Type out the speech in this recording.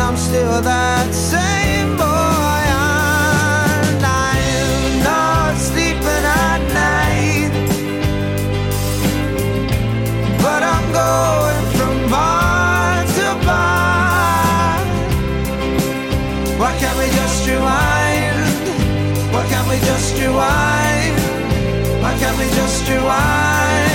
I'm still that same boy, and I'm not sleeping at night, but I'm going from bar to bar. Why can't we just rewind? Why can't we just rewind? Why can't we just rewind?